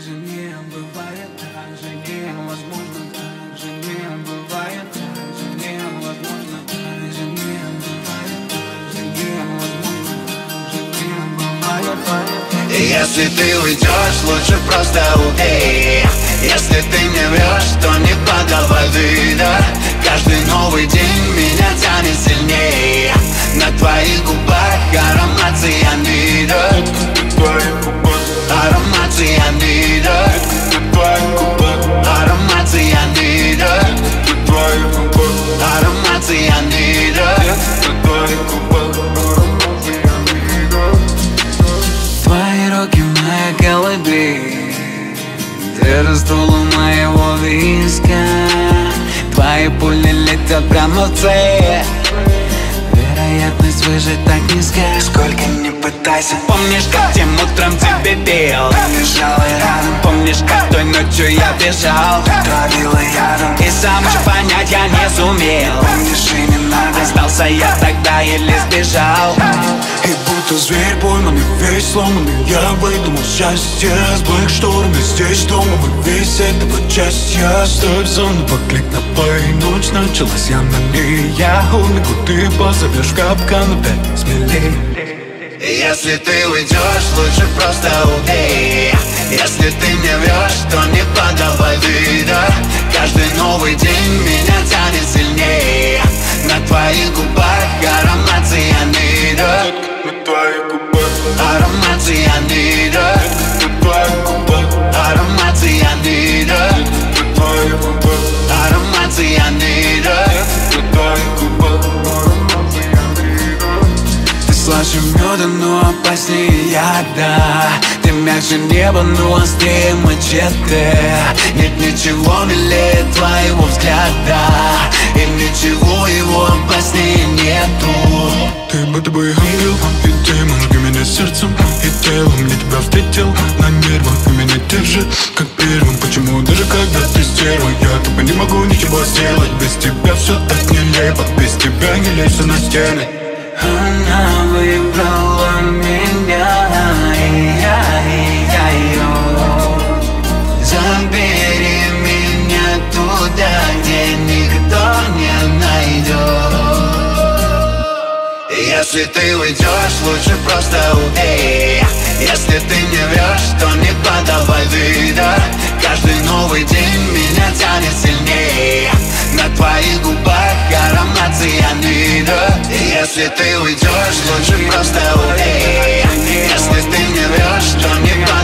же не бывает, так же невозможно, так же не бывает, так же невозможно, так же не бывает, так же невозможно, так же не бывает. И если ты уйдешь, лучше просто убей. Если ты мне врешь, то не подавай вида. Каждый новый день меня тянет сильнее. На твоих губах аромат цианида. Аромат цианида. Аромат цианида. Аромат цианида. Твои руки в моей колыбели, ты раздула моего виска. Твои пули летят прямо в цель. Вероятность выжить так низка. Сколько не пытайся. Помнишь, как тем утром тебе пел? Лежала рядом. Помнишь, как той ночью я бежал? Травила ядом. И сам же понять я не сумел. Помнишь, и не надо. Остался я тогда, еле сбежал. И будто зверь пойманный, весь сломанный, я выдумал счастье. Сбых штурме, здесь дома мы весь этого счастья. Ставь зону, поклик на плей. Ночь началась, я на ней. Я убегу, ты позовешь в капкан, опять смелей. Если ты уйдешь, лучше просто убей. Если ты мне врешь, то не подавай вида. Каждый новый день меня тянет сильнее. На твоих губах аромат цианида. Аромат цианида. Аромат цианида. Аромат цианида. Слаще меда, но опаснее яда. Ты мягче неба, но острее мачете. Нет ничего милее твоего взгляда, и ничего его опаснее нету. Ты будто бы ангел, и демон, жги меня сердцем и телом. Я тебя встретил на нервах, и меня держит как первым. Почему даже когда ты стерва, я тупо не могу ничего сделать. Без тебя все так нелепо, без тебя не лезу на стены. Она выбрала меня, забери меня туда, где никто не найдет. Если ты уйдешь, лучше просто убей. Если ты мне врешь, то не подавай вида. Каждый новый день меня тянет сильнее. На твоих губах аромат цианида. Если ты уйдешь, лучше просто убей. Если ты мне врешь, то не подавай